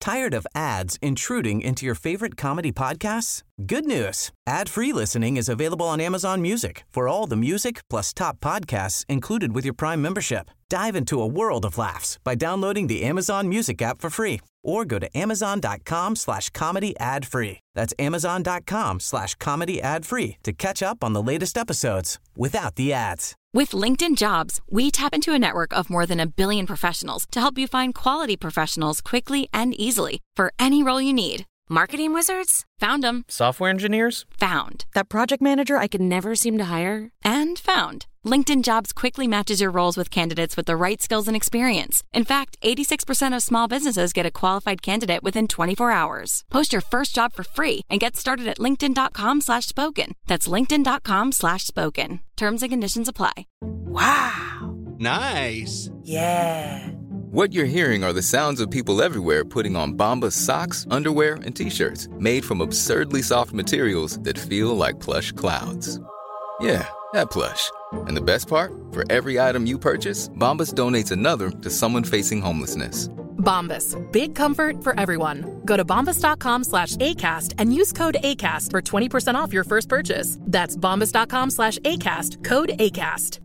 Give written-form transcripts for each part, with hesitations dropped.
Tired of ads intruding into your favorite comedy podcasts? Good news. Ad-free listening is available on Amazon Music for all the music plus top podcasts included with your Prime membership. Dive into a world of laughs by downloading the Amazon Music app for free or go to amazon.com/comedy ad-free. That's amazon.com/comedy ad-free to catch up on the latest episodes without the ads. With LinkedIn Jobs, we tap into a network of more than 1 billion professionals to help you find quality professionals quickly and easily for any role you need. Marketing wizards? Found them. Software engineers? Found. That project manager I could never seem to hire? And found. LinkedIn Jobs quickly matches your roles with candidates with the right skills and experience. In fact, 86% of small businesses get a qualified candidate within 24 hours. Post your first job for free and get started at linkedin.com/spoken. That's linkedin.com/spoken. Terms and conditions apply. Wow. Nice. Yeah. What you're hearing are the sounds of people everywhere putting on Bombas socks, underwear, and T-shirts made from absurdly soft materials that feel like plush clouds. Yeah, that plush. And the best part? For every item you purchase, Bombas donates another to someone facing homelessness. Bombas. Big comfort for everyone. Go to bombas.com/ACAST and use code ACAST for 20% off your first purchase. That's bombas.com/ACAST. Code ACAST.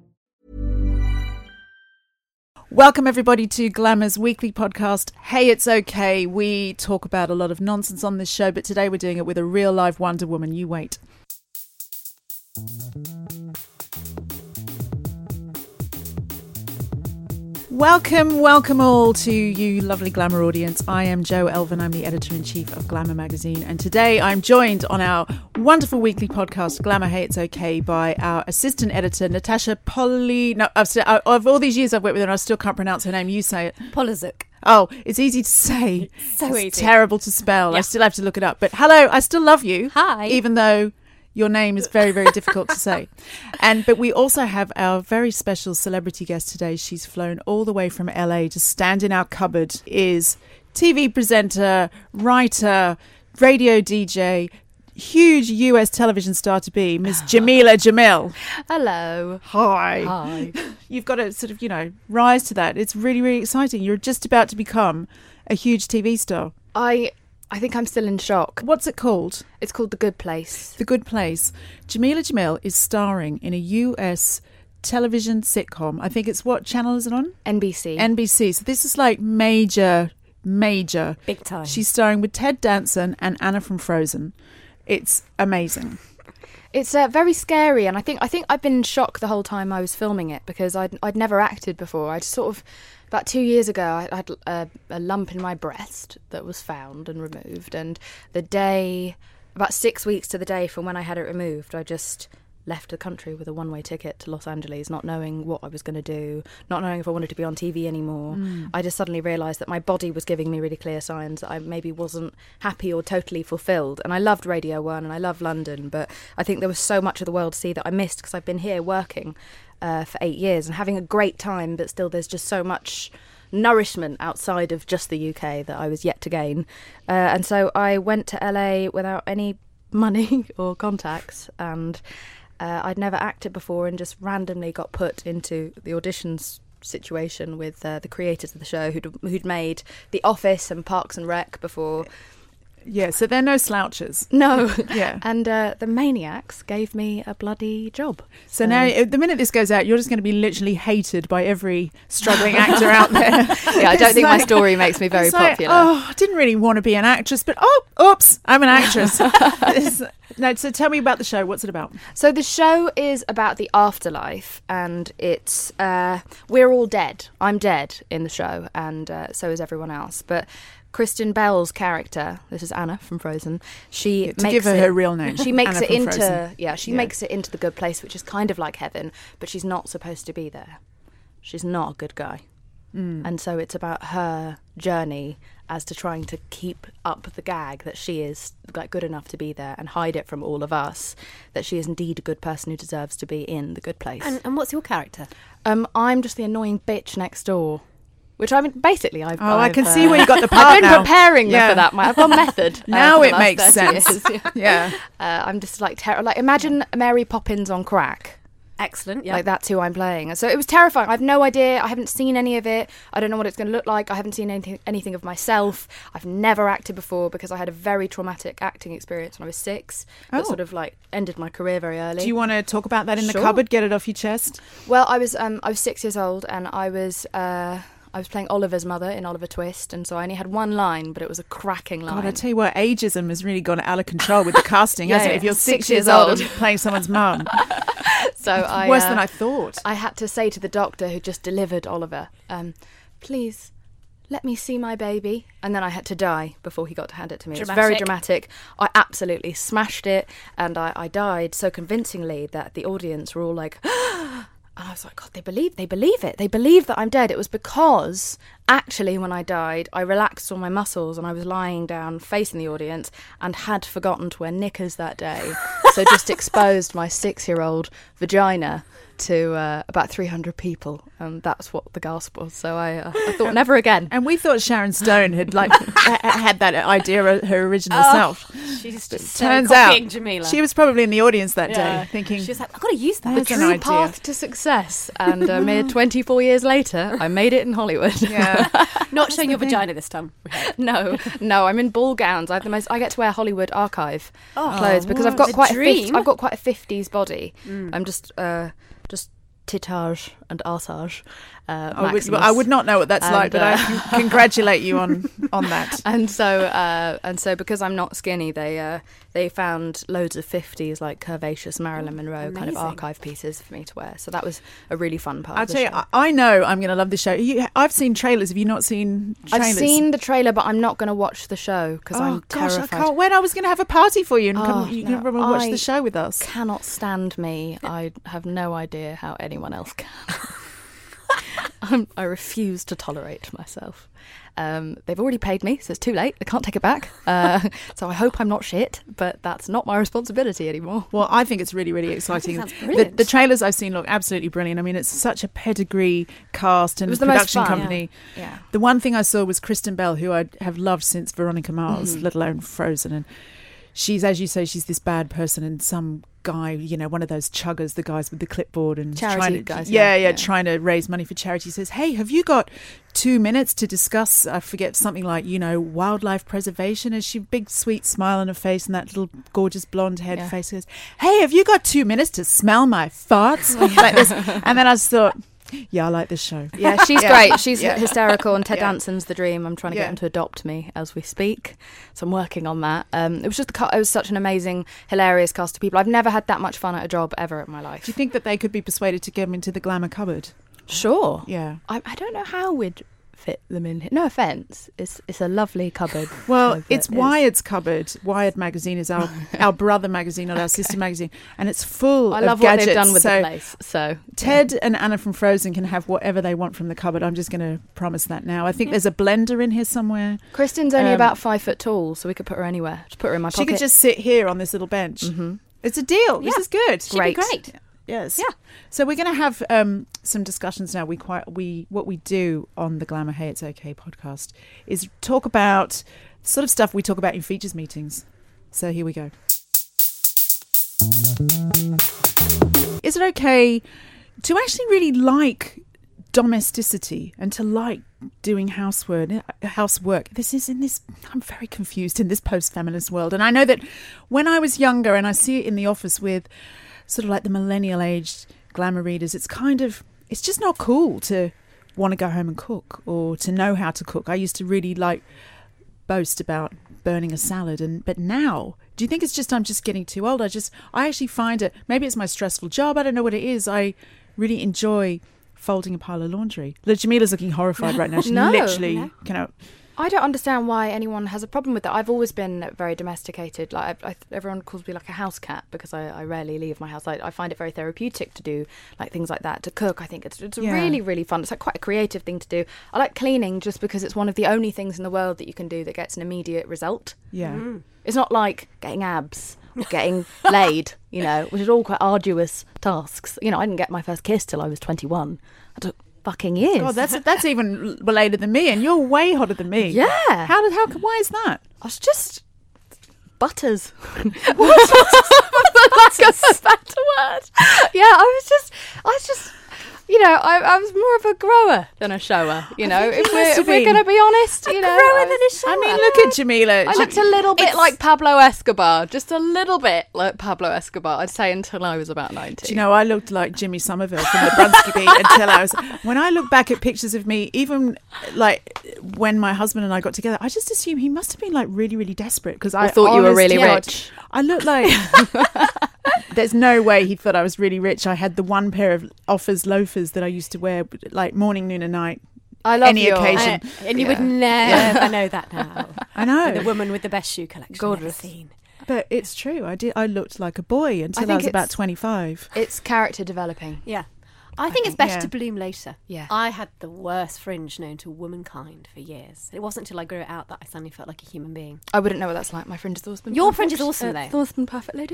Welcome, everybody, to Glamour's weekly podcast, Hey, It's Okay. We talk about a lot of nonsense on this show, but today we're doing it with a real live Wonder Woman. You wait. Welcome all to you lovely Glamour audience. I am Jo Elvin. I'm the editor-in-chief of Glamour magazine. And today I'm joined on our wonderful weekly podcast, Glamour Hey It's Okay, by our assistant editor, Natasha of all these years I've worked with her, and I still can't pronounce her name. You say it. Polizuk. Oh, it's easy to say. So it's easy. Terrible to spell. Yeah. I still have to look it up. But hello, I still love you. Hi. Even though your name is very, very difficult to say. But we also have our very special celebrity guest today. She's flown all the way from LA to stand in our cupboard. Is TV presenter, writer, radio DJ, huge US television star to be, Miss Jameela Jamil. Hello. Hi. You've got to sort of, rise to that. It's really, really exciting. You're just about to become a huge TV star. I think I'm still in shock. What's it called? It's called The Good Place. The Good Place. Jameela Jamil is starring in a US television sitcom. I think it's what channel is it on? NBC. So this is like major. Big time. She's starring with Ted Danson and Anna from Frozen. It's amazing. It's very scary, and I think I've been in shock the whole time I was filming it because I'd never acted before. I'd sort of, about 2 years ago, I had a lump in my breast that was found and removed, and about 6 weeks to the day from when I had it removed, I just left the country with a one-way ticket to Los Angeles, not knowing what I was going to do, not knowing if I wanted to be on TV anymore. I just suddenly realised that my body was giving me really clear signs that I maybe wasn't happy or totally fulfilled. And I loved Radio 1 and I loved London, but I think there was so much of the world to see that I missed because I've been here working for 8 years and having a great time, but still there's just so much nourishment outside of just the UK that I was yet to gain. And so I went to LA without any money or contacts, and I'd never acted before and just randomly got put into the auditions situation with the creators of the show who'd made The Office and Parks and Rec before. Yeah, so they're no slouches. No. Yeah. And the Maniacs gave me a bloody job. So now, the minute this goes out, you're just going to be literally hated by every struggling actor out there. Yeah, I don't think my story makes me very popular. I didn't really want to be an actress, but oops, I'm an actress. No, so tell me about the show. What's it about? So the show is about the afterlife, and it's we're all dead. I'm dead in the show, and so is everyone else. But Kristen Bell's character, this is Anna from Frozen, she makes give her real name. She makes Anna it from into Frozen. makes it into the good place, which is kind of like heaven, but she's not supposed to be there. She's not a good guy. And so it's about her journey as to trying to keep up the gag that she is like good enough to be there and hide it from all of us, that she is indeed a good person who deserves to be in the good place. And what's your character? I'm just the annoying bitch next door. Which I mean, basically, I can see where you got the part. I've been now. preparing for that. I've got method. Now for the it last makes 30 sense. years. Yeah. I'm just like imagine Mary Poppins on crack, Excellent, yeah. Like, that's who I'm playing. So it was terrifying. I have no idea. I haven't seen any of it. I don't know what it's going to look like. I haven't seen anything of myself. I've never acted before because I had a very traumatic acting experience when I was 6 that sort of like ended my career very early. Do you want to talk about that in the Sure. cupboard? Get it off your chest. Well, I was 6 years old, and I was playing Oliver's mother in Oliver Twist, and so I only had one line, but it was a cracking line. God, I tell you what, ageism has really gone out of control with the casting, hasn't it? Yeah, If you're 6 years old and playing someone's mum. So Worse than I thought. I had to say to the doctor who just delivered Oliver, please let me see my baby. And then I had to die before he got to hand it to me. It was very dramatic. I absolutely smashed it, and I died so convincingly that the audience were all like, and I was like, God, they believe it. They believe that I'm dead. It was because actually when I died, I relaxed all my muscles and I was lying down facing the audience and had forgotten to wear knickers that day. So just exposed my 6-year-old vagina to about 300 people, and that's what the gasp was. So I thought never again. And we thought Sharon Stone had had that idea her original self. She's just Turns out Jamila. she was probably in the audience that day thinking, she was like, I've got to use that. That's The an true idea. path to success, and a mere 24 years later, I made it in Hollywood. Yeah. Not showing your vagina this time. No, I'm in ball gowns. I get to wear Hollywood archive clothes because I've got The quite dream. I've got quite a 50s body. I'm just titage and arsage. I would not know what that's like, but I can congratulate you on that. And so because I'm not skinny, they found loads of 50s like curvaceous Marilyn Monroe kind of archive pieces for me to wear. So that was a really fun part. I'll of the tell you, show. I know I'm going to love this show. I've seen trailers. Have you not seen trailers? I've seen the trailer, but I'm not going to watch the show because I'm gosh, terrified. I can't wait. I was going to have a party for you and you no, can watch I the show with us. Cannot stand me. I have no idea how anyone else can. I refuse to tolerate myself. They've already paid me, so it's too late. I can't take it back. So I hope I'm not shit, but that's not my responsibility anymore. Well, I think it's really, really exciting. Sounds brilliant. The trailers I've seen look absolutely brilliant. I mean, it's such a pedigree cast and It was the most production fun, company. Yeah. The one thing I saw was Kristen Bell, who I have loved since Veronica Mars, let alone Frozen. And she's, as you say, she's this bad person, and some guy, one of those chuggers, the guys with the clipboard and Charity guys, trying to raise money for charity, says, hey, have you got 2 minutes to discuss, I forget, something like, wildlife preservation? And she, big sweet smile on her face and that little gorgeous blonde haired face, says, hey, have you got 2 minutes to smell my farts? Like this. And then I just thought, yeah, I like this show. Yeah, she's great. She's hysterical, and Ted Danson's the dream. I'm trying to get him to adopt me as we speak, so I'm working on that. It was just it was such an amazing, hilarious cast of people. I've never had that much fun at a job ever in my life. Do you think that they could be persuaded to get them into the glamour cupboard? Sure. Yeah. I don't know how we'd fit them in here. No offence. It's a lovely cupboard. Well, it's Wired's cupboard. Wired magazine is our brother magazine, not our sister magazine, and it's full I of love gadgets. what they've done with the place. So Ted and Anna from Frozen can have whatever they want from the cupboard. I'm just going to promise that now. I think there's a blender in here somewhere. Kristen's only about 5 foot tall, so we could put her anywhere. Just put her in my pocket. She could just sit here on this little bench. Mm-hmm. It's a deal. This is good. Great. Great. Yes. Yeah. So we're going to have some discussions now. What we do on the Glamour Hey It's Okay podcast is talk about the sort of stuff we talk about in features meetings. So here we go. Is it okay to actually really like domesticity and to like doing housework? I'm very confused in this post-feminist world. And I know that when I was younger, and I see it in the office with sort of like the millennial aged glamour readers, it's just not cool to want to go home and cook or to know how to cook. I used to really boast about burning a salad, but now, do you think it's just I'm just getting too old? I actually find it, maybe it's my stressful job, I don't know what it is. I really enjoy folding a pile of laundry. Jamila's looking horrified right now. She literally I don't understand why anyone has a problem with that. I've always been very domesticated. Like everyone calls me like a house cat because I rarely leave my house. I find it very therapeutic to do like things like that. To cook, I think it's really, really fun. It's like quite a creative thing to do. I like cleaning just because it's one of the only things in the world that you can do that gets an immediate result. Yeah. It's not like getting abs or getting laid, which is all quite arduous tasks. I didn't get my first kiss till I was 21. I took fucking years. God, that's even later than me, and you're way hotter than me. Yeah. Why is that? I was just butters. What? Like a better word. Yeah, I was just. I was more of a grower than a shower. If we're going to be honest, grower than a shower. I mean, look at Jamila. I looked a little bit like Pablo Escobar, just a little bit like Pablo Escobar, I'd say, until I was about 19. Do you know, I looked like Jimmy Somerville from the Brunsky Beat until I was... When I look back at pictures of me, even like when my husband and I got together, I just assume he must have been like really, really desperate because I thought you were really rich. I look like... There's no way he thought I was really rich. I had the one pair of Offers loafers that I used to wear like morning, noon and night. I love any occasion. And you would never know that now. I know. The woman with the best shoe collection I've ever seen. But it's true. I looked like a boy until I was about 25. It's character developing. Yeah. I think it's better to bloom later. Yeah. I had the worst fringe known to womankind for years. It wasn't until I grew it out that I suddenly felt like a human being. I wouldn't know what that's like. My fringe has always been Your fringe is awesome, though. It's always been perfect, ladies.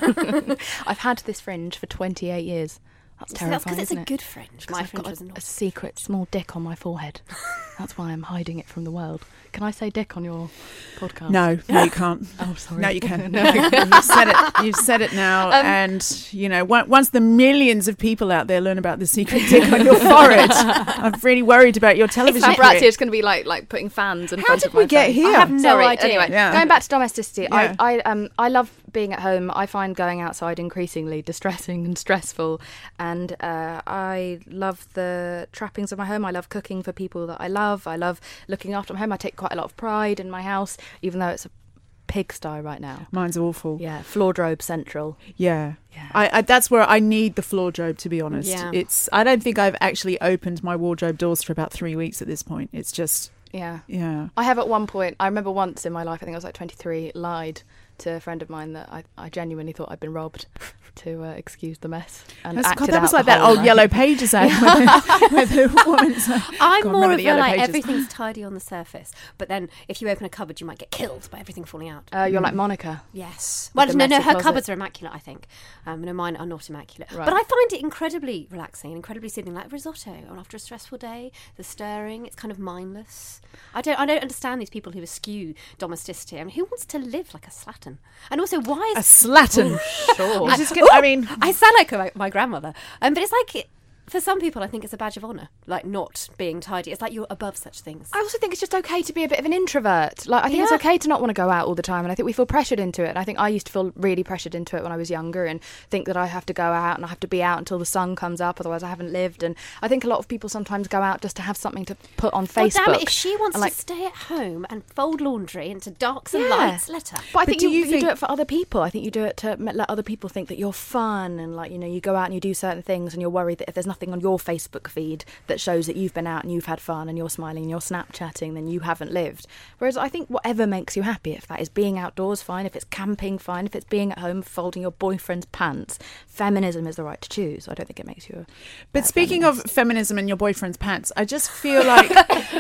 I've had this fringe for 28 years. That's terrifying. That's because it's isn't a it? good fringe. My I've fringe got was not. a secret small dick on my forehead. That's why I'm hiding it from the world. Can I say dick on your podcast? No, you can't. Oh, sorry. No, you can. You've said it now. And, once the millions of people out there learn about the secret dick on your forehead, I'm really worried about your television career. It's going to be like putting fans in front of my How did we get face. here? I have no idea. Anyway, Yeah. going back to domesticity, Yeah. I love being at home. I find going outside increasingly distressing and stressful, and I love the trappings of my home. I love cooking for people that I love. I love looking after my home. I take quite a lot of pride in my house, even though it's a pigsty right now. Mine's awful. Yeah, floordrobe central. Yeah. Yeah. I that's where I need the floordrobe, to be honest. Yeah. I don't think I've actually opened my wardrobe doors for about 3 weeks at this point. It's just, Yeah. yeah. I have at one point, I remember once in my life, I think I was like 23, lied to a friend of mine that I genuinely thought I'd been robbed to excuse the mess. And That was like that old Yellow Pages ad where the woman's like, I'm God, more remember of the a Yellow like Pages? everything's tidy on the surface, but then if you open a cupboard, you might get killed by everything falling out. You're like Monica. Yes. With Well, the no, messy her closet. cupboards are immaculate, I think. No, mine are not immaculate. Right. But I find it incredibly relaxing, incredibly soothing, like risotto. And after a stressful day, the stirring, it's kind of mindless. I don't understand these people who eschew domesticity. I mean, who wants to live like a slattern? And also, why A is slattern. Sure. Which is good. I mean, I sound like my grandmother. But it's like, for some people, I think it's a badge of honour, like not being tidy. It's like you're above such things. I also think it's just okay to be a bit of an introvert. Like, I think it's Yeah. okay to not want to go out all the time, and I think we feel pressured into it. And I think I used to feel really pressured into it when I was younger, and think that I have to go out and I have to be out until the sun comes up, otherwise I haven't lived. And I think a lot of people sometimes go out just to have something to put on Facebook. Well, damn it, if she wants And, like, to stay at home and fold laundry into darks and Yeah. lights, let her. But I But think do you you think- do it for other people. I think you do it to let other people think that you're fun, and like, you go out and you do certain things, and you're worried that if there's nothing on your Facebook feed that shows that you've been out and you've had fun and you're smiling and you're Snapchatting, then you haven't lived. Whereas I think whatever makes you happy, if that is being outdoors, fine. If it's camping, fine. If it's being at home folding your boyfriend's pants, feminism is the right to choose. I don't think it makes you a but bad speaking feminist. of feminism and your boyfriend's pants, I just feel like,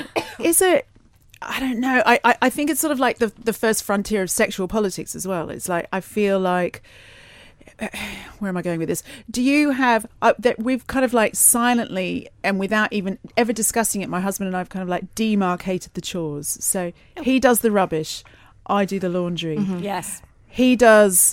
is it... I don't know. I think it's sort of like the first frontier of sexual politics as well. It's like, I feel like... Where am I going with this? Do you have that we've kind of like silently and without even ever discussing it, my husband and I have kind of like demarcated the chores. So he does the rubbish, I do the laundry. Mm-hmm. Yes. He does.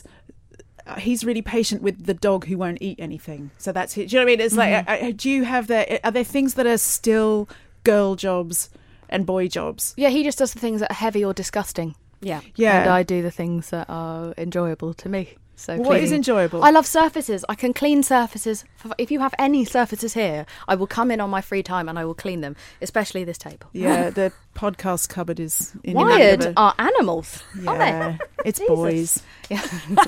He's really patient with the dog who won't eat anything. So that's it. Do you know what I mean? It's like, do you have are there things that are still girl jobs and boy jobs? Yeah, he just does the things that are heavy or disgusting. Yeah. Yeah. And I do the things that are enjoyable to me. So What is cleaning. enjoyable? I love surfaces. I can clean surfaces. If you have any surfaces here, I will come in on my free time and I will clean them, especially this table. Yeah, the podcast cupboard is in Wired are animals, aren't Yeah, it's boys. Yeah.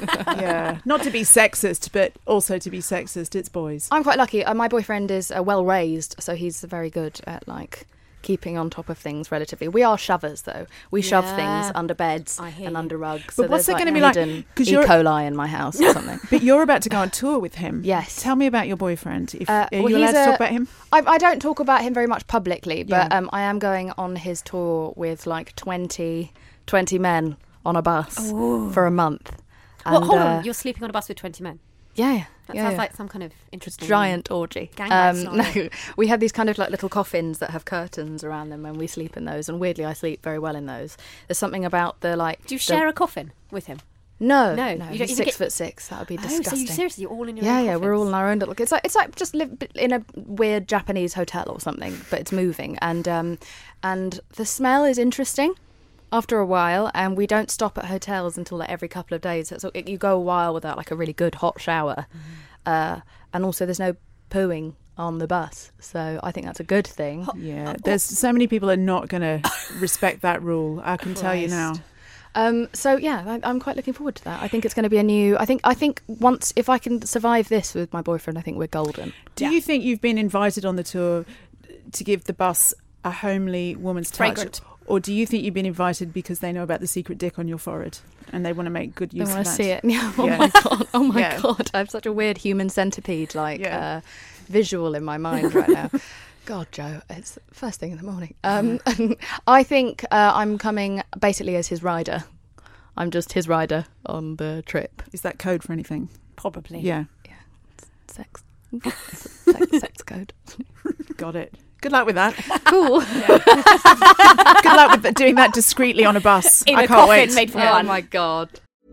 Yeah, not to be sexist, but also to be sexist. It's boys. I'm quite lucky. My boyfriend is well raised, so he's very good at like keeping on top of things relatively. We are shovers though. We shove Yeah. things under beds I hear and you. under rugs. But So what's there's it gonna be like? hidden 'Cause E. you're- coli in my house or something. But you're about to go on tour with him. Yes. Tell me about your boyfriend. Are well, you allowed he's to a- talk about him? I don't talk about him very much publicly, but Yeah. I am going on his tour with like 20 men on a bus for a month. Well, And, hold on. You're sleeping on a bus with 20 men. Yeah. That sounds like some kind of interesting giant orgy. No, we have these kind of like little coffins that have curtains around them, and we sleep in those. And weirdly, I sleep very well in those. There's something about the like. Do you share a coffin with him? No. You don't He's 6'6". That would be disgusting. So you seriously, you're all in your own own coffins? We're all in our own little. It's like just live in a weird Japanese hotel or something, but it's moving, and the smell is interesting. After a while, and we don't stop at hotels until like every couple of days. So you go a while without like a really good hot shower, and also there's no pooing on the bus. So I think that's a good thing. Yeah, there's so many people are not going to respect that rule. I can tell you now. So yeah, I'm quite looking forward to that. I think it's going to be a new. I think once if I can survive this with my boyfriend, I think we're golden. Do you think you've been invited on the tour to give the bus a homely woman's touch? Fragrant. Or do you think you've been invited because they know about the secret dick on your forehead and they want to make good use of that? They want to see it. Yeah. Oh my god! I have such a weird human centipede visual in my mind right now. God, Joe, it's first thing in the morning. I think I'm coming basically as his rider. I'm just his rider on the trip. Is that code for anything? Probably. Yeah. Sex code. Got it. Good luck with that. Cool. Good luck with doing that discreetly on a bus. In I a can't coffin wait. made from Oh one. my god.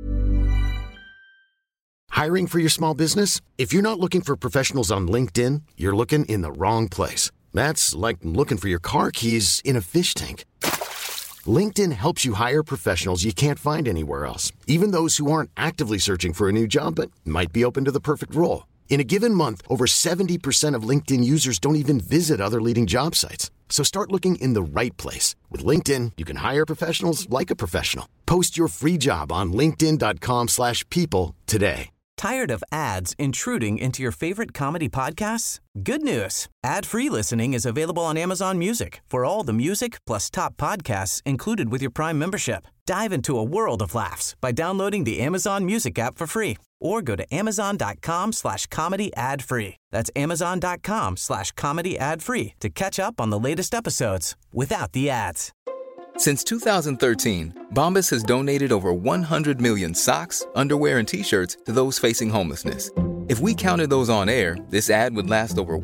Hiring for your small business? If you're not looking for professionals on LinkedIn, you're looking in the wrong place. That's like looking for your car keys in a fish tank. LinkedIn helps you hire professionals you can't find anywhere else, even those who aren't actively searching for a new job but might be open to the perfect role. In a given month, over 70% of LinkedIn users don't even visit other leading job sites. So start looking in the right place. With LinkedIn, you can hire professionals like a professional. Post your free job on linkedin.com/people today. Tired of ads intruding into your favorite comedy podcasts? Good news. Ad-free listening is available on Amazon Music for all the music plus top podcasts included with your Prime membership. Dive into a world of laughs by downloading the Amazon Music app for free or go to amazon.com/comedy ad-free. That's amazon.com/comedy ad-free to catch up on the latest episodes without the ads. Since 2013, Bombas has donated over 100 million socks, underwear, and T-shirts to those facing homelessness. If we counted those on air, this ad would last over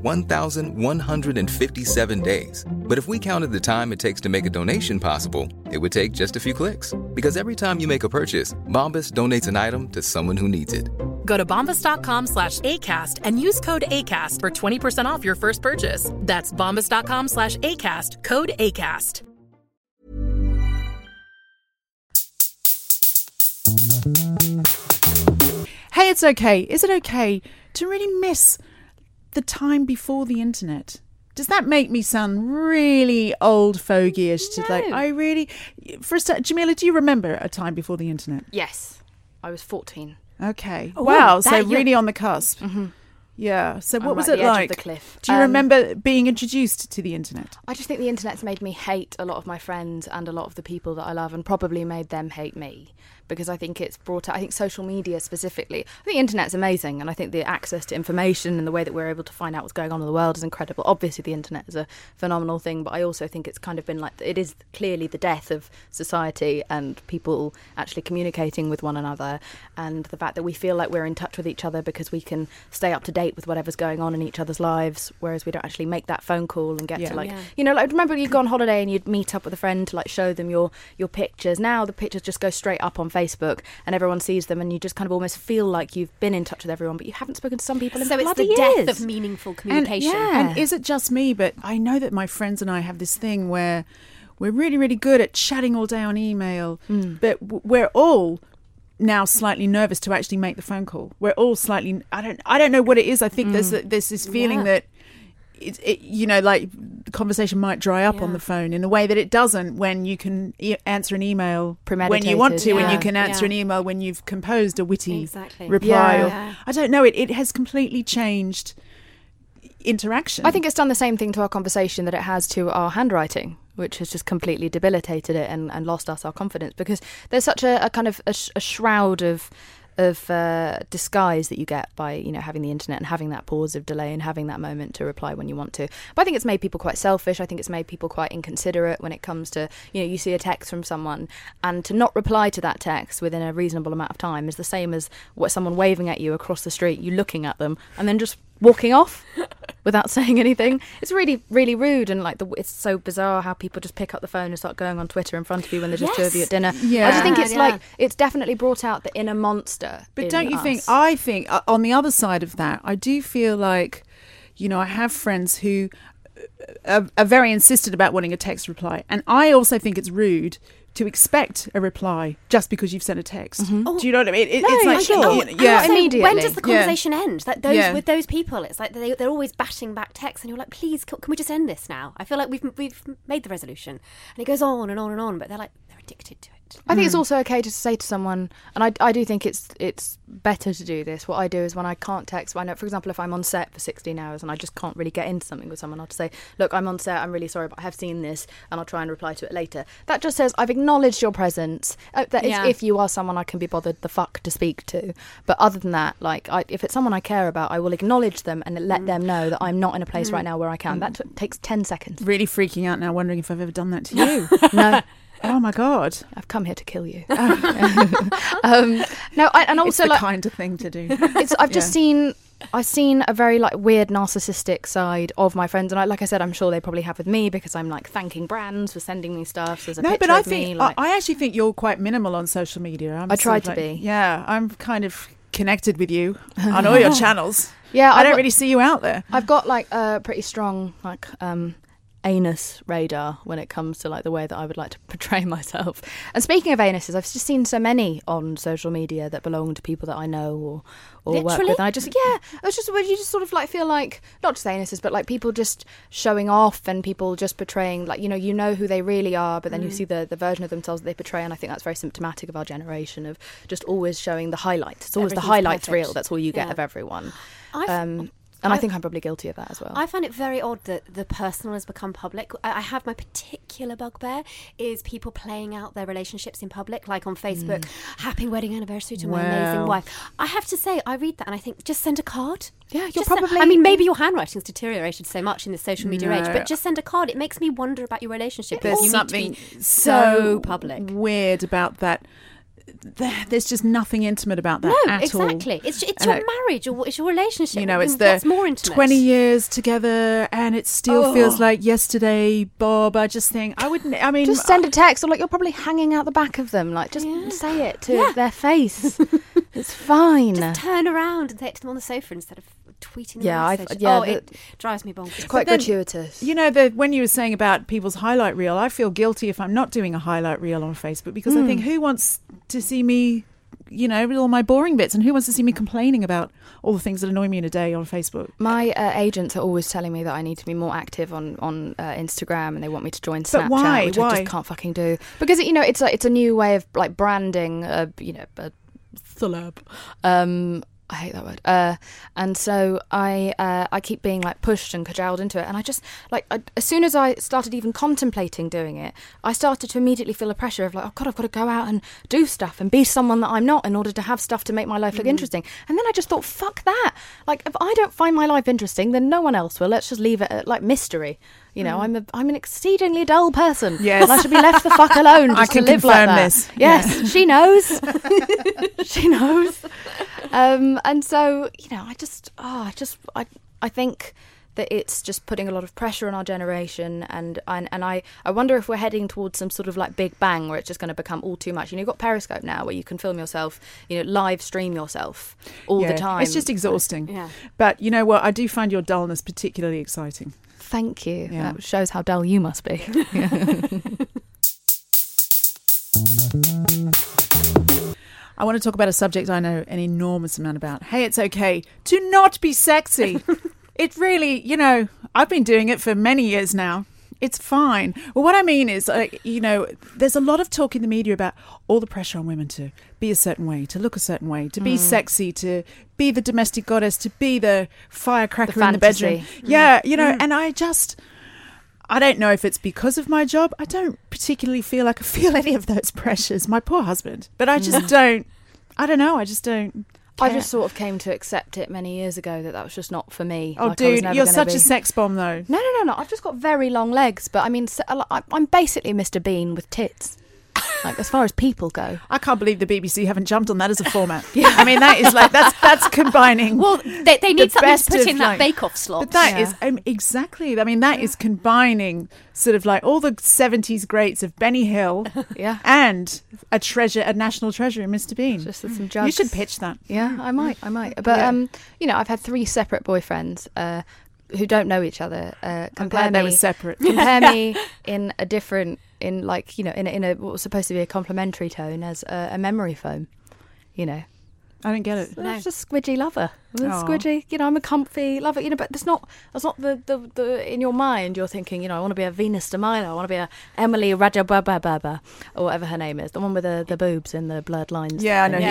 1,157 days. But if we counted the time it takes to make a donation possible, it would take just a few clicks. Because every time you make a purchase, Bombas donates an item to someone who needs it. Go to bombas.com/ACAST and use code ACAST for 20% off your first purchase. That's bombas.com/ACAST, code ACAST. Hey, it's okay. Is it okay to really miss the time before the internet? Does that make me sound really old fogey-ish? No. Jamila, do you remember a time before the internet? Yes, I was 14. Okay. Oh, wow. that So young. really on the cusp. Mm-hmm. Yeah. So what I'm was at it the edge of like? the cliff. Do you remember being introduced to the internet? I just think the internet's made me hate a lot of my friends and a lot of the people that I love, and probably made them hate me, because I think it's brought out, I think social media specifically, I think the internet's amazing, and I think the access to information and the way that we're able to find out what's going on in the world is incredible. Obviously the internet is a phenomenal thing, but I also think it's kind of been like, it is clearly the death of society and people actually communicating with one another, and the fact that we feel like we're in touch with each other because we can stay up to date with whatever's going on in each other's lives, whereas we don't actually make that phone call and get to you know, like remember you'd go on holiday and you'd meet up with a friend to like show them your pictures. Now the pictures just go straight up on Facebook and everyone sees them, and you just kind of almost feel like you've been in touch with everyone, but you haven't spoken to some people in So it's bloody the years. death of meaningful communication. And is it just me? But I know that my friends and I have this thing where we're really, really good at chatting all day on email, but we're all now slightly nervous to actually make the phone call. We're all slightly. I don't know what it is. I think there's this feeling that you know, like the conversation might dry up on the phone in a way that it doesn't when you can answer an email when you want to, and you can answer an email when you've composed a witty reply. I don't know. It has completely changed interaction. I think it's done the same thing to our conversation that it has to our handwriting, which has just completely debilitated it and lost us our confidence, because there's such a kind of a shroud of disguise that you get by, you know, having the internet and having that pause of delay and having that moment to reply when you want to. But I think it's made people quite selfish. I think it's made people quite inconsiderate when it comes to, you know, you see a text from someone and to not reply to that text within a reasonable amount of time is the same as what someone waving at you across the street, you looking at them and then just walking off without saying anything. It's really, really rude, and like it's so bizarre how people just pick up the phone and start going on Twitter in front of you when there's just two of you at dinner. Yeah. I just think it's like it's definitely brought out the inner monster. But don't you think? I think on the other side of that, I do feel like, you know, I have friends who are very insistent about wanting a text reply, and I also think it's rude to expect a reply just because you've sent a text. Oh, do you know what I mean? No, it's like, sure. Yeah, immediately. When does the conversation end? Like with those people, it's like they're always batting back texts, and you're like, please, can we just end this now? I feel like we've made the resolution, and it goes on and on and on, but they're addicted to it. I think it's also okay to say to someone, and I do think it's better to do this. What I do is when I can't text, I know, for example, if I'm on set for 16 hours and I just can't really get into something with someone, I'll just say, look, I'm on set, I'm really sorry, but I have seen this, and I'll try and reply to it later. That just says I've acknowledged your presence. That is, if you are someone I can be bothered the fuck to speak to. But other than that, like, if it's someone I care about, I will acknowledge them and let them know that I'm not in a place right now where I can. That takes 10 seconds. Really freaking out now, wondering if I've ever done that to you. No. Oh my God! I've come here to kill you. No, and also it's the like kind of thing to do. I've just seen a very like weird narcissistic side of my friends, and like I said, I'm sure they probably have with me because I'm like thanking brands for sending me stuff. So there's a picture of me. I actually think you're quite minimal on social media. I try to be. Yeah, I'm kind of connected with you on all your channels. Yeah, I don't really see you out there. I've got like a pretty strong like anus radar when it comes to like the way that I would like to portray myself. And speaking of anuses, I've just seen so many on social media that belong to people that I know or work with, and I just it's just where you just sort of like feel like not just anuses but like people just showing off and people just portraying like you know who they really are, but then you see the version of themselves that they portray, and I think that's very symptomatic of our generation of just always showing the highlights. It's always the highlights reel. That's all you get of everyone. And I think I'm probably guilty of that as well. I find it very odd that the personal has become public. I have my particular bugbear is people playing out their relationships in public, like on Facebook, happy wedding anniversary to my amazing wife. I have to say, I read that and I think, just send a card. Yeah, you're probably... I mean, maybe your handwriting's deteriorated so much in the social media age, but just send a card. It makes me wonder about your relationship. There's something so public. Weird about that. There's just nothing intimate about that at all. No, exactly. It's your marriage or it's your relationship. You know, it's the more intimate. 20 years together and it still feels like yesterday, Bob. I just think just send a text, or like you're probably hanging out the back of them. Like just say it to their face. It's fine. Just turn around and say it to them on the sofa instead of tweeting. It drives me bonkers. It's quite gratuitous. You know, when you were saying about people's highlight reel, I feel guilty if I'm not doing a highlight reel on Facebook because I think who wants to see me, you know, with all my boring bits, and who wants to see me complaining about all the things that annoy me in a day on Facebook? My agents are always telling me that I need to be more active on Instagram, and they want me to join Snapchat, why? which I just can't fucking do because it's a new way of like branding, a celeb. I hate that word. And so I keep being like pushed and cajoled into it. And I just as soon as I started even contemplating doing it, I started to immediately feel the pressure of like, oh God, I've got to go out and do stuff and be someone that I'm not in order to have stuff to make my life look interesting. And then I just thought, fuck that. Like if I don't find my life interesting, then no one else will. Let's just leave it at like mystery. You know, I'm an exceedingly dull person. Yes. And I should be left the fuck alone just to live like that. This. Yes, she knows. She knows. And so, you know, I think that it's just putting a lot of pressure on our generation, and I wonder if we're heading towards some sort of like big bang where it's just going to become all too much. You know, you've got Periscope now where you can film yourself, you know, live stream yourself all the time. It's just exhausting. Yeah. But you know what? I do find your dullness particularly exciting. Thank you. Yeah. That shows how dull you must be. I want to talk about a subject I know an enormous amount about. Hey, it's okay to not be sexy. It really, you know, I've been doing it for many years now. It's fine. Well, what I mean is, you know, there's a lot of talk in the media about all the pressure on women to be a certain way, to look a certain way, to be sexy, to be the domestic goddess, to be the firecracker in the bedroom. Yeah, you know, and I don't know if it's because of my job. I don't particularly feel like I feel any of those pressures. My poor husband. But I just don't I don't know. I just don't. I care. just sort of came to accept it many years ago that was just not for me. Oh, Like, I was dude, never you're gonna such be. a sex bomb, though. No. I've just got very long legs, but I mean, I'm basically Mr. Bean with tits. Like, as far as people go. I can't believe the BBC haven't jumped on that as a format. I mean, that is like that's combining. Well, they need the something best to put of, in that like- bake-off slot. But that is exactly. I mean, that is combining sort of like all the 70s greats of Benny Hill, Yeah. and a national treasure in Mr. Bean. Just with some jugs. You should pitch that. Yeah, I might. But you know, I've had 3 separate boyfriends who don't know each other. I'm glad they were separate. Compare me in a different, in like, you know, in a what was supposed to be a complimentary tone as a memory foam. You know, I don't get it. I'm just a squidgy lover. I'm a Aw. squidgy. You know, I'm a comfy lover. You know, but that's not the in your mind. You're thinking, you know, I want to be a Venus de Milo. I want to be a Emily Rajabababa or whatever her name is, the one with the boobs and the blurred lines. Yeah, I know.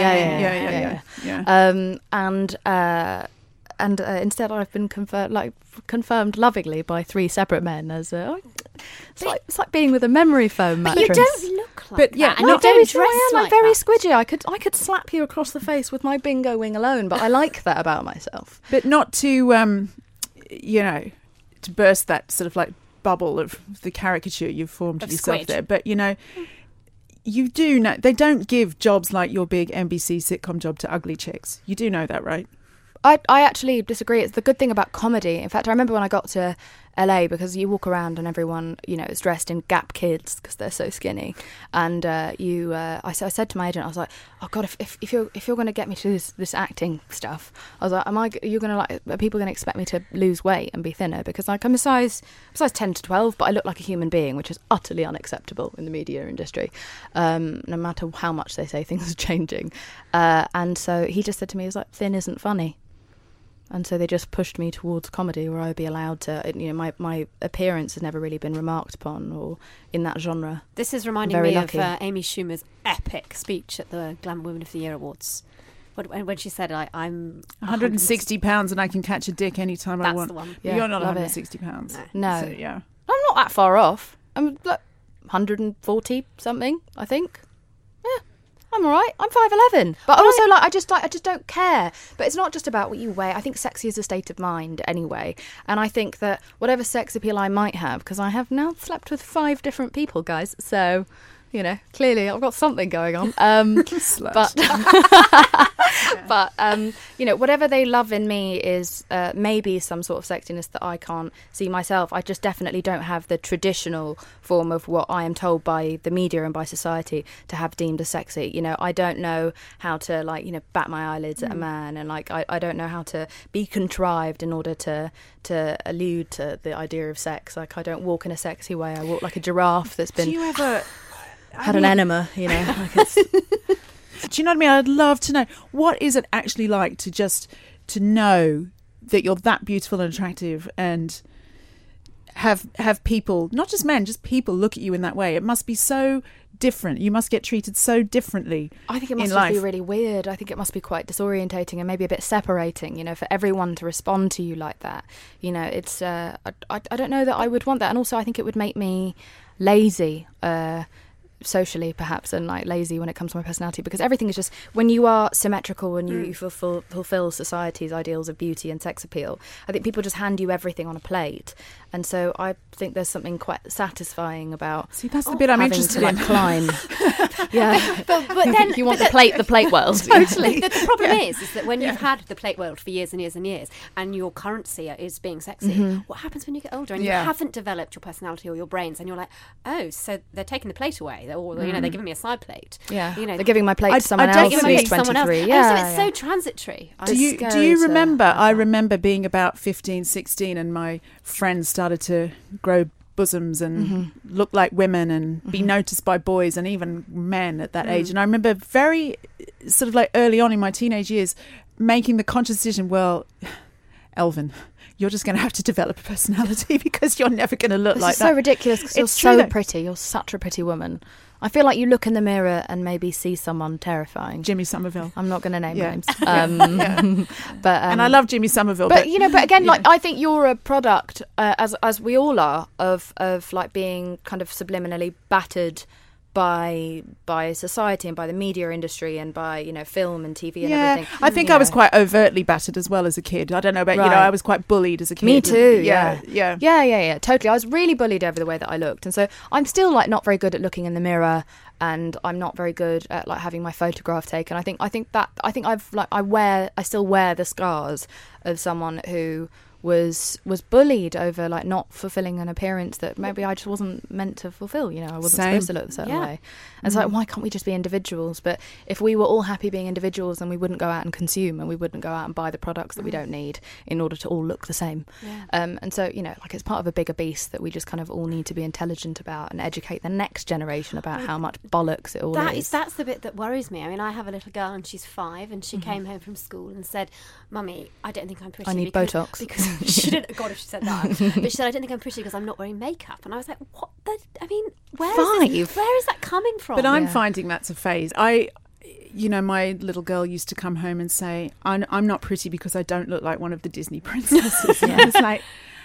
Yeah. And instead, I've been confirmed lovingly by 3 separate men as it's like being with a memory foam But mattress. you don't look like But, that, yeah, and no, you don't very dress I am. like I'm very that. squidgy. I could slap you across the face with my bingo wing alone, but I like that about myself. But not to, you know, to burst that sort of like bubble of the caricature you've formed of yourself squid. there. But, you know, you do know they don't give jobs like your big NBC sitcom job to ugly chicks. You do know that, right? I actually disagree. It's the good thing about comedy. In fact, I remember when I got to LA, because you walk around and everyone, you know, is dressed in Gap Kids because they're so skinny. And I said to my agent, I was like, oh God, if you're going to get me to do this acting stuff, I was like, are people going to expect me to lose weight and be thinner? Because like I'm a size 10 to 12, but I look like a human being, which is utterly unacceptable in the media industry, no matter how much they say things are changing. And so he just said to me, he was like, thin isn't funny. And so they just pushed me towards comedy, where I would be allowed to, you know, my appearance has never really been remarked upon or in that genre. This is reminding Very me lucky. of Amy Schumer's epic speech at the Glamour Women of the Year Awards. When she said, I'm 160 pounds and I can catch a dick anytime I That's want. the one. Yeah, You're not love it. 160 pounds. No. So, yeah. I'm not that far off. I'm like 140 something, I think. Yeah, I'm all right. I'm 5'11", but also like I just don't care. But it's not just about what you weigh. I think sexy is a state of mind anyway, and I think that whatever sex appeal I might have, because I have now slept with 5 different people, guys. So, you know, clearly I've got something going on. But you know, whatever they love in me is maybe some sort of sexiness that I can't see myself. I just definitely don't have the traditional form of what I am told by the media and by society to have deemed as sexy. You know, I don't know how to, like, you know, bat my eyelids at a man, and like I don't know how to be contrived in order to allude to the idea of sex. Like, I don't walk in a sexy way. I walk like a giraffe that's been Do you ever had an enema, you know. Like it's, Do you know what I mean? I'd love to know, what is it actually like to know that you're that beautiful and attractive, and have people, not just men, just people look at you in that way. It must be so different. You must get treated so differently. I think it in must life. be really weird. I think it must be quite disorientating and maybe a bit separating, you know, for everyone to respond to you like that. You know, it's I don't know that I would want that. And also I think it would make me lazy, socially perhaps, and like lazy when it comes to my personality, because everything is just, when you are symmetrical and you fulfill society's ideals of beauty and sex appeal, I think people just hand you everything on a plate, and so I think there's something quite satisfying about See, that's the bit I'm having interested to, in. like, climb. Yeah, But then you want the plate world. Totally. The problem is that when you've had the plate world for years and years and years, and your currency is being sexy, what happens when you get older and you haven't developed your personality or your brains, and you're like, oh, so they're taking the plate away, or you know, they're giving me a side plate. Yeah, you know, they're giving my plate I to someone else definitely- who's 23. Yeah, Yeah, so it's so transitory. Do you scary to remember? have I that. remember being about 15, 16, and my friends started to grow bosoms and look like women and be noticed by boys and even men at that age. And I remember very sort of like early on in my teenage years making the conscious decision, well, Elvin, you're just going to have to develop a personality because you're never going to look This like is that. so ridiculous because you're It's true so though. pretty. You're such a pretty woman. I feel like you look in the mirror and maybe see someone terrifying. Jimmy Somerville. I'm not going to name Yeah. names. Yeah. But And I love Jimmy Somerville. But you know, but again, yeah. like I think you're a product, as we all are, of like being kind of subliminally battered by society and by the media industry and by, you know, film and TV and everything. I think I was quite overtly battered as well as a kid. I don't know about you know, I was quite bullied as a kid. Me too. Yeah. Totally. I was really bullied over the way that I looked, and so I'm still like not very good at looking in the mirror, and I'm not very good at like having my photograph taken. I think I still wear the scars of someone who was bullied over like not fulfilling an appearance that maybe I just wasn't meant to fulfill. You know, I wasn't supposed to look a certain way. And it's like, why can't we just be individuals? But if we were all happy being individuals, then we wouldn't go out and consume, and we wouldn't go out and buy the products that we don't need in order to all look the same. And so, you know, like it's part of a bigger beast that we just kind of all need to be intelligent about and educate the next generation about how much bollocks it all is. That's the bit that worries me. I mean, I have a little girl and she's 5, and she came home from school and said, "Mummy, I don't think I'm pretty. I need Botox." Because she didn't. God, if she said that. But she said, "I don't think I'm pretty because I'm not wearing makeup." And I was like, "What? I mean, where is that coming from?" But I'm finding that's a phase. You know, my little girl used to come home and say, I'm not pretty because I don't look like one of the Disney princesses. And I was like,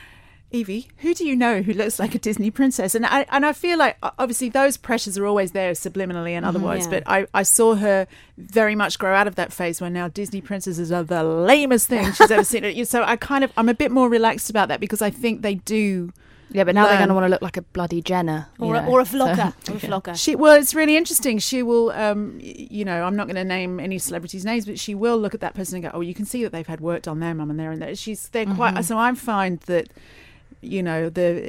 Evie, who do you know who looks like a Disney princess? And I feel like, obviously, those pressures are always there subliminally and otherwise. But I saw her very much grow out of that phase where now Disney princesses are the lamest thing she's ever seen. So I'm a bit more relaxed about that because I think they do... Yeah, but now they're going to want to look like a bloody Jenner. Or a vlogger. Well, it's really interesting. She will, you know, I'm not going to name any celebrities' names, but she will look at that person and go, "Oh, you can see that they've had work done there, mum, and there and there." They're quite... So I find that, you know,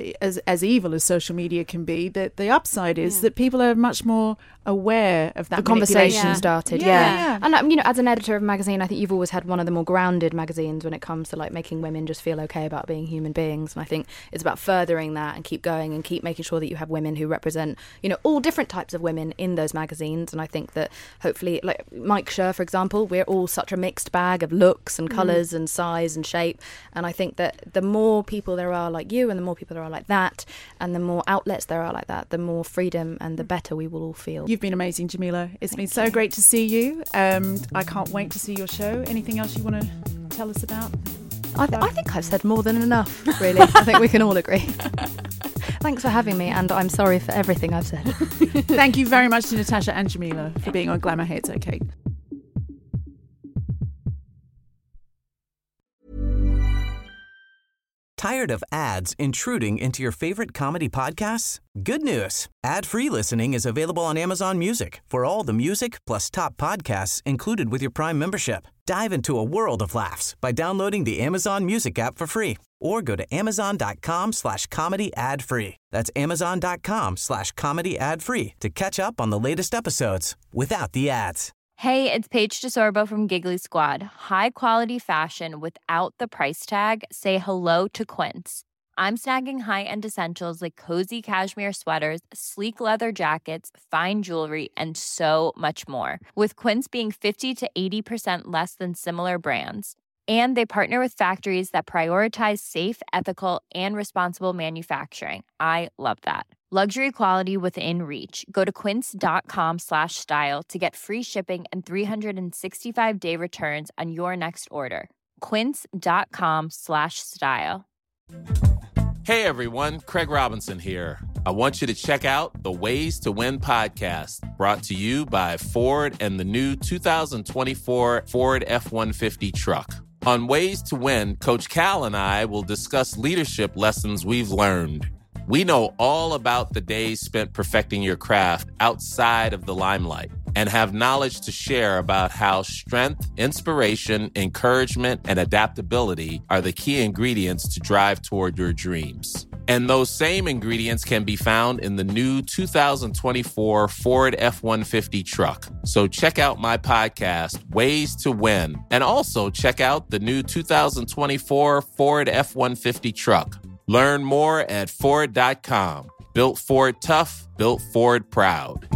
as evil as social media can be, that the upside is that people are much more aware of that. The conversation started, yeah. And you know, as an editor of a magazine, I think you've always had one of the more grounded magazines when it comes to like making women just feel okay about being human beings. And I think it's about furthering that and keep going and keep making sure that you have women who represent, you know, all different types of women in those magazines. And I think that hopefully, like Mike Schur, for example, we're all such a mixed bag of looks and colours and size and shape. And I think that the more people there are like you and the more people there are like that and the more outlets there are like that, the more freedom and the better we will all feel. You've been amazing, Jamila. It's been so great to see you. I can't wait to see your show. Anything else you want to tell us about? I think I've said more than enough, really. I think we can all agree. Thanks for having me, and I'm sorry for everything I've said. Thank you very much to Natasha and Jamila for being on Glamour Hates OK. Tired of ads intruding into your favorite comedy podcasts? Good news. Ad-free listening is available on Amazon Music for all the music plus top podcasts included with your Prime membership. Dive into a world of laughs by downloading the Amazon Music app for free or go to amazon.com/comedy ad-free. That's amazon.com/comedy ad-free to catch up on the latest episodes without the ads. Hey, it's Paige DeSorbo from Giggly Squad. High quality fashion without the price tag. Say hello to Quince. I'm snagging high-end essentials like cozy cashmere sweaters, sleek leather jackets, fine jewelry, and so much more. With Quince being 50 to 80% less than similar brands. And they partner with factories that prioritize safe, ethical, and responsible manufacturing. I love that. Luxury quality within reach. Go to quince.com/style to get free shipping and 365-day returns on your next order. Quince.com/style. Hey everyone, Craig Robinson here. I want you to check out the Ways to Win podcast, brought to you by Ford and the new 2024 Ford F-150 truck. On Ways to Win, Coach Cal and I will discuss leadership lessons we've learned. We know all about the days spent perfecting your craft outside of the limelight and have knowledge to share about how strength, inspiration, encouragement, and adaptability are the key ingredients to drive toward your dreams. And those same ingredients can be found in the new 2024 Ford F-150 truck. So check out my podcast, Ways to Win, and also check out the new 2024 Ford F-150 truck. Learn more at Ford.com. Built Ford tough, built Ford proud.